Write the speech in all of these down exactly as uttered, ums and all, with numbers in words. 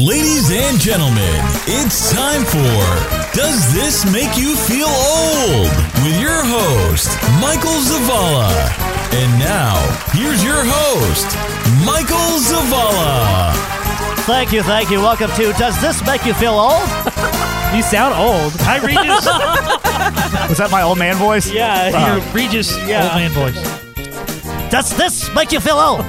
Ladies and gentlemen, it's time for Does This Make You Feel Old? With your host, Michael Zavala. And now, here's your host, Michael Zavala. Thank you, thank you. Welcome to Does This Make You Feel Old? You sound old. Hi, Regis. Was that my old man voice? Yeah, Uh, Your Regis Yeah. old man voice. Does this make you feel old?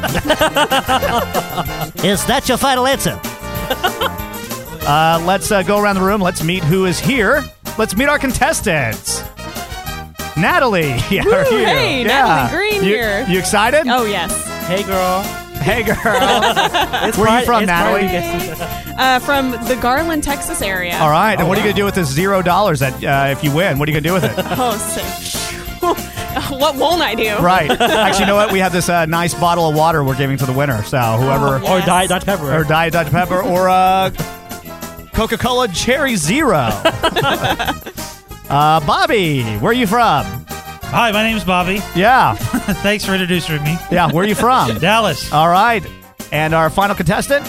Is that your final answer? uh, let's uh, go around the room. Let's meet who is here. Let's meet our contestants. Natalie. Yeah, Woo, are you? hey, Yeah. Natalie Green You- here. You excited? Oh, yes. Hey, girl. Hey, girl. It's Where are you Friday- from, it's Natalie? Friday. Uh, from the Garland, Texas area. All right. and Oh, what are you wow. going to do with this zero dollars that uh, if you win? What are you going to do with it? Oh, sick. What won't I do? Right. Actually, you know what? We have this uh, nice bottle of water we're giving to the winner. So whoever, Oh, Or Yes. Diet Doctor Pepper. or Diet Doctor Pepper, or uh, Coca-Cola Cherry Zero. uh, Bobby, where are you from? Hi, my name's Bobby. Yeah, Thanks for introducing me. yeah. Where are you from? Dallas. All right. And our final contestant.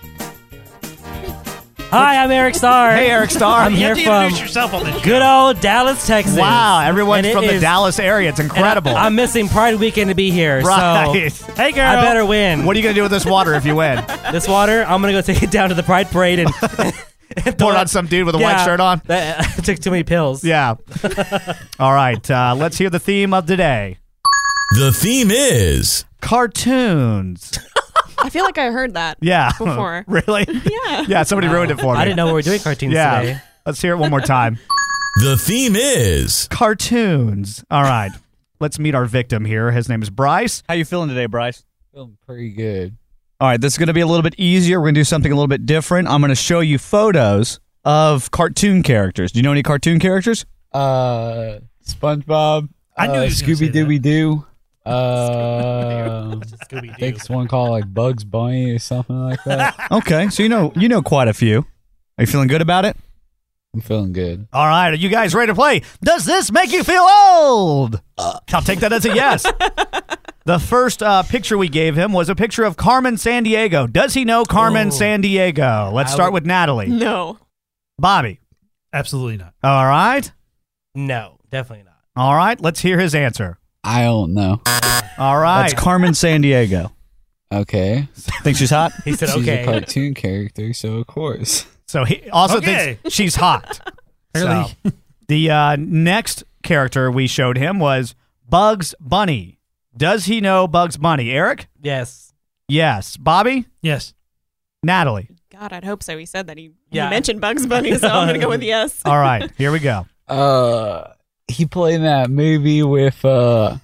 Hi, I'm Eric Starr. Hey, Eric Starr. I'm you here have to from introduce yourself on this show. good old Dallas, Texas. Wow, everyone's And it from the is- Dallas area. It's and I- incredible. I'm missing Pride Weekend to be here, right. so Hey, girl. I better win. What are you going to do with this water if you win? This water, I'm gonna go take it down to the Pride Parade and, and Pour it on some dude with a white Yeah, shirt on? That, I took too many pills. Yeah. All right. Uh, let's hear the theme of the day. The theme is Cartoons. I feel like I heard that. Yeah. Before. Really? Yeah. Yeah, somebody ruined it for me. I didn't know we were doing cartoons Yeah. today. Let's hear it one more time. The theme is Cartoons. All right. Let's meet our victim here. His name is Bryce. How you feeling today, Bryce? Feeling pretty good. All right, this is going to be a little bit easier. We're going to do something a little bit different. I'm going to show you photos of cartoon characters. Do you know any cartoon characters? Uh, SpongeBob. I knew uh, he was gonna say Scooby Dooby Doo. Uh, I think it's one called like Bugs Bunny or something like that. Okay, so you know you know quite a few. Are you feeling good about it? I'm feeling good. All right, are you guys ready to play? Does this make you feel old? I'll take that as a yes. The first uh, picture we gave him was a picture of Carmen Sandiego. Does he know Carmen Oh. Sandiego? Let's I start would- with Natalie. No. Bobby. Absolutely not. All right. No, definitely not. All right, let's hear his answer. I don't know. All right. That's Carmen Sandiego. Okay. Think she's hot? He said, She's okay. a cartoon character, so of course. So he also Okay. thinks she's hot. Really? So, the uh, next character we showed him was Bugs Bunny. Does he know Bugs Bunny? Eric? Yes. Yes. Bobby? Yes. Natalie? God, I'd hope so. He said that he, Yeah. he mentioned Bugs Bunny, so I'm going to go with yes. All right, here we go. Uh, he played in that movie with uh,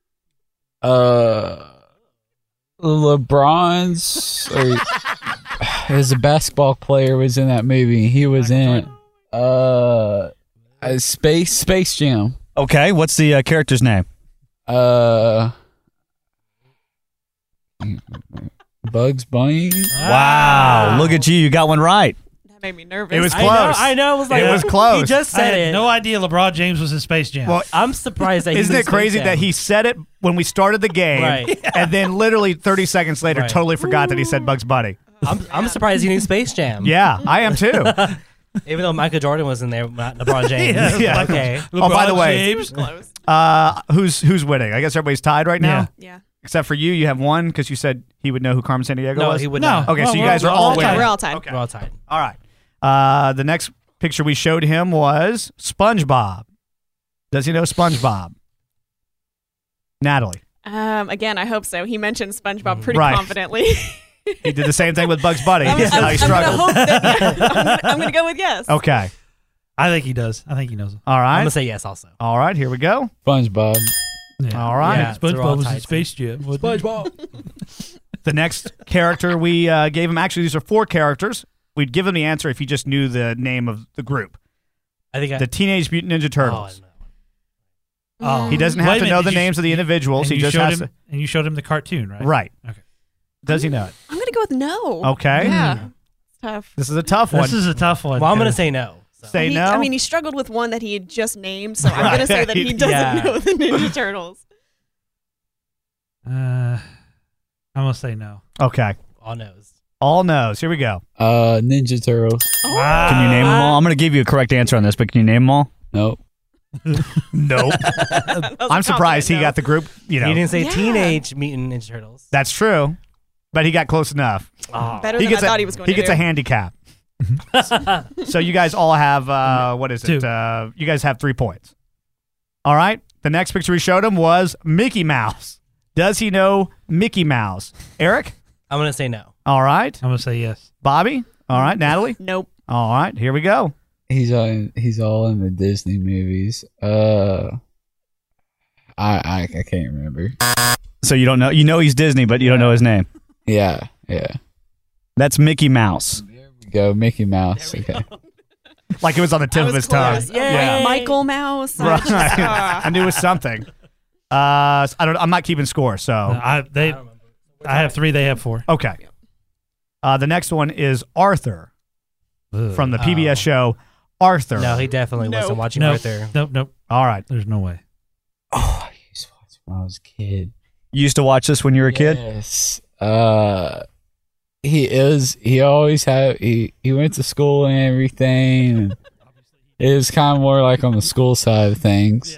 uh, LeBron's. Or, as a basketball player was in that movie. He was in uh, a Space Space Jam. Okay, what's the uh, character's name? Uh, Bugs Bunny. Wow, look at you. You got one right. That made me nervous. It was I close. know, I know. It was like It was close. He just I said had it. no idea LeBron James was in Space Jam. Well, I'm surprised that he isn't was it crazy Space that Jam. he said it when we started the game, Right. and then literally thirty seconds later Right. totally forgot that he said Bugs Bunny? I'm, I'm surprised he knew Space Jam. Yeah, I am too. Even though Michael Jordan was in there, not LeBron James. Yeah, Yeah. Okay. Oh, by the LeBron way- James. Close. Uh, who's who's winning? I guess everybody's tied right now, Yeah. Yeah. except for you. You have one because you said he would know who Carmen Sandiego No, was. he would No. not. Okay, so Well, you we're- guys are we're all all winning. tied. We're all tied. Okay. We're all tied. All right. Uh, the next picture we showed him was SpongeBob. Does he know SpongeBob? Natalie. Um, again, I hope so. He mentioned SpongeBob pretty Right. confidently. He did the same thing with Bugs Bunny. I'm, He said I'm, how he I'm gonna struggled. hope that, yeah, I'm gonna- I'm going to go with yes. Okay. I think he does. I think he knows. All I'm right. gonna say yes also. All right. Here we go. SpongeBob. Yeah. All right. Yeah, so we're all SpongeBob was tied. in Space Jam. SpongeBob. The next character we uh, gave him, actually, these are four characters. We'd give him the answer if he just knew the name of the group. I think I, The Teenage Mutant Ninja oh, I Turtles. know. Oh. He doesn't Wait have a to minute, know the did you- names of the individuals. And He you just showed has him, to. and you showed him the cartoon, right? Right. Okay. Does he know it? I'm going to go with no. Okay. Yeah. It's tough. This is a tough one. This is a tough one. Well, I'm gonna because- say no. So. Say He- no. I mean, he struggled with one that he had just named, so I'm going to say that he doesn't Yeah. know the Ninja Turtles. Uh, I'm gonna say no. Okay. All knows. All knows. Here we go. Uh, Ninja Turtles. Can you name them all? I'm going to give you a correct answer on this, but can you name them all? Nope. Nope. I'm surprised he got the group. You know, He didn't say Yeah. Teenage Mutant Ninja Turtles. that's true, but he got close enough. Oh. Better He than I gets a, thought he was going he to gets do. a handicap. So you guys all have uh, what is it? Two. Uh, you guys have three points. All right. The next picture we showed him was Mickey Mouse. Does he know Mickey Mouse? Eric? I'm going to say no. All right. I'm gonna say yes. Bobby? All right. Natalie? Nope. All right. Here we go. He's all he's all in the Disney movies. Uh, I I, I can't remember. So you don't know. You know he's Disney, but you don't know his name. Yeah, yeah. That's Mickey Mouse. There we go, Mickey Mouse. Okay. Like it was on the tip I of was his tongue. close. Yay. Michael Mouse. I Right. just, ah. I knew it was something. Uh, I don't. I'm not keeping score. So I they I have three. They have four. okay. Uh, the next one is Arthur from the P B S Oh. show Arthur. No, he definitely Nope. wasn't watching Nope. Arthur. Nope. Nope. All right. There's no way. Oh, I used to watch when I was a kid. You used to watch this when you were a kid. Yes. Uh, he is. He always had. He he went to school and everything. And it was kind of more like on the school side of things.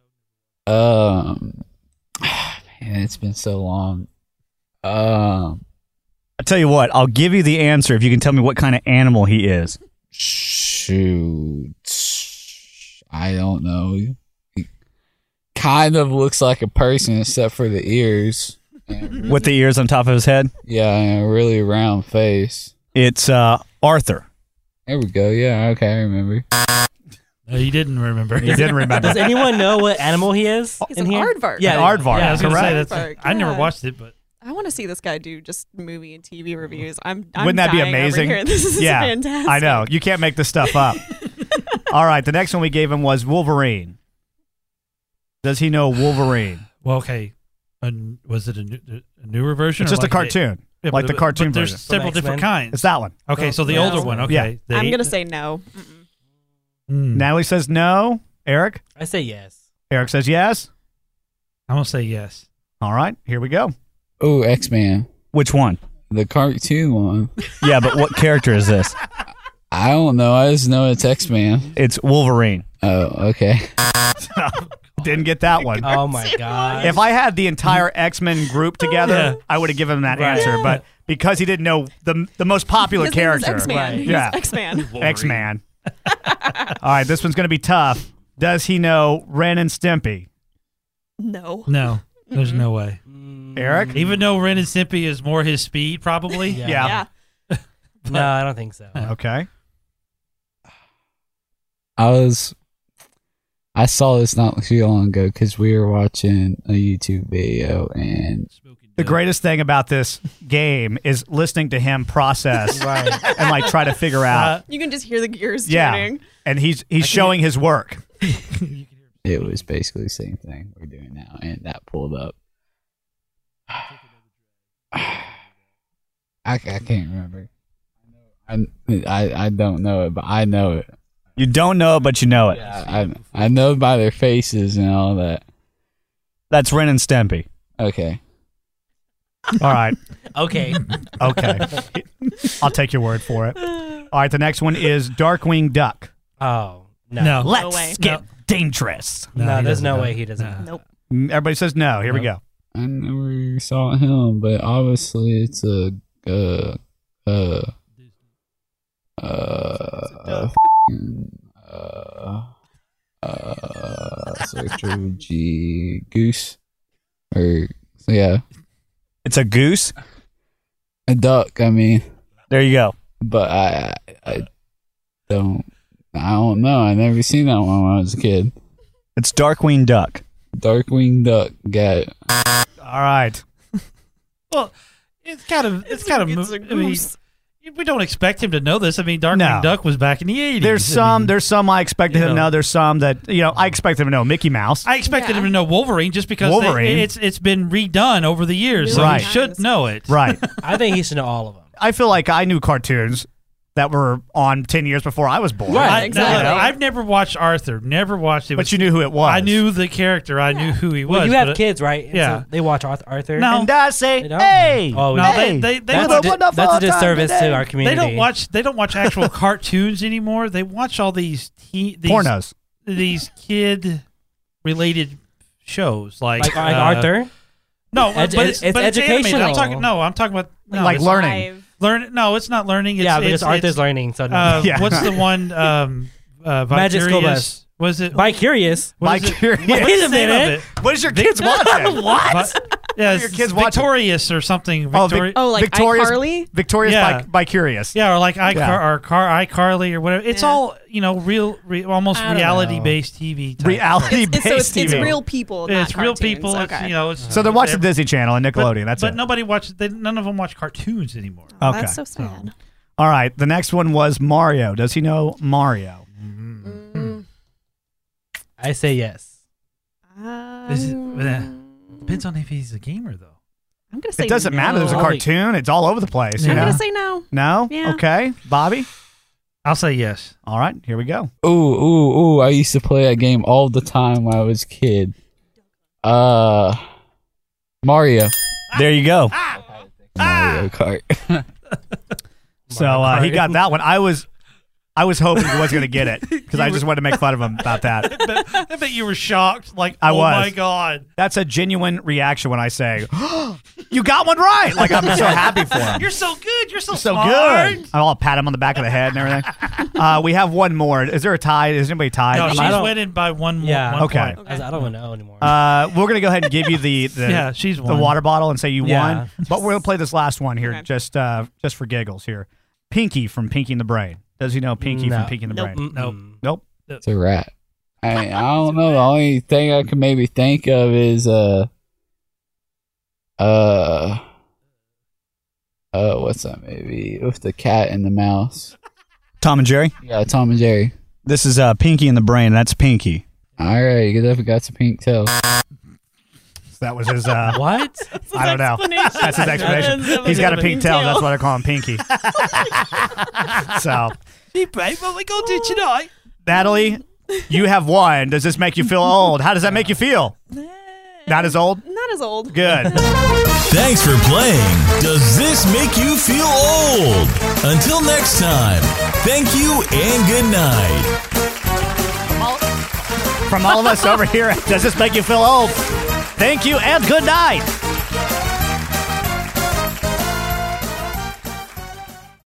Um, man, it's been so long. Um, I tell you what. I'll give you the answer if you can tell me what kind of animal he is. shoot, I don't know. He kind of looks like a person except for the ears. And, With the ears on top of his head. yeah, and a really round face. It's uh, Arthur. There we go. Yeah, okay, I remember. No, you didn't remember. He didn't remember. Does anyone know what animal he is He's in an here? aardvark. Yeah, An aardvark. Yeah, I was gonna say Correct. that's. Aardvark, I never yeah. watched it, but I want to see this guy do just movie and T V reviews. I'm, I'm Wouldn't that be dying over amazing? here. This is yeah, fantastic. I know. You can't make this stuff up. All right. The next one we gave him was Wolverine. Does he know Wolverine? well, okay. And was it a, new, a newer version? It's or just a like cartoon, yeah, like but- the cartoon but There's version. several From different X-Men? kinds. It's that one. Okay, so the No. older one. Okay, Yeah. The I'm eight- going to say no. Mm-mm. Hmm. Natalie says no. Eric? I say yes. Eric says yes. I'm gonna say yes. All right. Here we go. Oh, X-Man. Which one? The cartoon one. Yeah, but what character is this? I don't know. I just know it's X-Man. It's Wolverine. Oh, okay. Didn't get that one. Oh my god. If I had the entire X-Men group together, Yeah. I would have given him that Right. answer. But because he didn't know the the most popular His name is character, X-Man. Right. He's Yeah. X-Man. X-Man. All right, this one's going to be tough. Does he know Ren and Stimpy? No. No, there's no way. Mm, Eric? Even though Ren and Stimpy is more his speed, probably. Yeah. Yeah. Yeah. No, I don't think so. Okay. I was. I saw this not too long ago because we were watching a YouTube video and The greatest thing about this game is listening to him process Right. and like try to figure out. Uh, You can just hear the gears yeah, turning. and he's he's showing his work. it was basically the same thing we're doing now, and that pulled up. I, I can't remember. I, I I don't know it, but I know it. You don't know it, but you know it. I I know by their faces and all that. That's Ren and Stimpy. Okay. All right. Okay. Okay. I'll take your word for it. All right. The next one is Darkwing Duck. Oh no. no. Let's way. get dangerous. No, he there's doesn't no know. way he doesn't. No. Nope. Everybody says no. Here we go. I never saw him, but obviously it's a uh uh uh uh uh search of G goose or yeah It's a goose. a duck. I mean, There you go. but I I, I don't I don't know. I never seen that one when I was a kid. It's Darkwing Duck. Darkwing Duck. Got it. All right. Well, it's kind of it's kind of. It's a I mean, goose. we don't expect him to know this. I mean, Darkwing No. Duck was back in the eighties. There's I some. mean, There's some I expected you him to know. know. There's some that you know I expected him to know Mickey Mouse. I expected Yeah. him to know Wolverine just because they- Wolverine. it's it's been redone over the years, so Right. he should know it. Right. I think he should know all of them. I feel like I knew cartoons that were on ten years before I was born. Right. I, exactly. no, I've never watched Arthur. Never watched it. But you knew who it was. I knew the character. I knew who he was. Well, you have but- kids, right? And Yeah. so they watch Arth- Arthur. No. And I say, They don't? hey. Oh, No, hey, they- they- they That's, what a, a di- wonderful that's a time disservice today. to our They community. don't watch. They don't watch actual cartoons anymore. They watch all these te- these Pornos. these kid related shows like like, like uh, Arthur. No, Edu- but it's, it's but it's animated. I'm educational. talking. No, I'm talking about no, Like it's learning. Five. Learn. No, it's not learning. It's, yeah, because it's, Arthur's it's, learning. So no. Uh, Yeah. What's the one? Um, uh, Magic School Vicarious- Bus. Was it? Bi curious. what is it- Vicarious. what's Wait a the name of minute. it? What is your kids watching? what? Yeah, Your it's kids watching? Victorious or something. Oh, Victori- Vic- Oh, like Victorious, iCarly? Victorious Yeah. by, by Curious. yeah, or like iCar Yeah. or Car iCarly or whatever. It's Yeah. all you know, real, re- almost I don't reality know. based T V. Type Reality It's, based so it's, T V. it's real people, Yeah, not it's real cartoons. people. It's, Okay. you know, it's, So they're watching they're- Disney Channel and Nickelodeon. That's but it. nobody watches. They, none of them watch cartoons anymore. Oh, Okay. That's so sad. All right. The next one was Mario. Does he know Mario? Mm. I say yes. Is it- Um, uh, Depends on if he's a gamer though. I'm gonna say It doesn't no. matter. There's a No. cartoon. It's all over the place. You I'm know? gonna say no. No? Yeah. Okay. Bobby? I'll say yes. All right. Here we go. Ooh, ooh, ooh! I used to play that game all the time when I was a kid. Uh, Mario. There you go. Mario Kart. So uh, he got that one. I was I was hoping he was going to get it because I just wanted to make fun of him about that. I bet you were shocked. Like, I oh was. my god, That's a genuine reaction when I say, you got one right. Like, I'm so happy for him. you're so good. You're so so smart. good. I'll pat him on the back of the head and everything. Uh, we have one more. Is there a tie? Is anybody tied? No, I she's don't- winning by one more. Yeah. one Okay. point. I, I don't know anymore. Uh, we're gonna go ahead and give you the the, Yeah, she's the won. water bottle and say you Yeah. won. But we're gonna play this last one here, Okay. just uh, just for giggles here. Pinky from Pinky and the Brain. Does he know Pinky No. from Pinky and the Nope. Brain? Nope. Mm-mm. Nope. It's a rat. I mean, I don't know. The only thing I can maybe think of is uh, uh, uh, what's that movie with the cat and the mouse? Tom and Jerry. Yeah, Tom and Jerry. This is uh, Pinky and the Brain. That's Pinky. All right, you definitely got some pink tail. That was his. Uh, What? I don't know. That's his explanation. He's got a pink tail. That's why I call him Pinky. So, Hey, babe, what we gonna do tonight? Natalie, you have won. Does this make you feel old? How does that make you feel? Not as old? Not as old. Good. Thanks for playing Does This Make You Feel Old? Until next time, thank you and good night. From all of us over here, at Does This Make You Feel Old? Thank you and good night.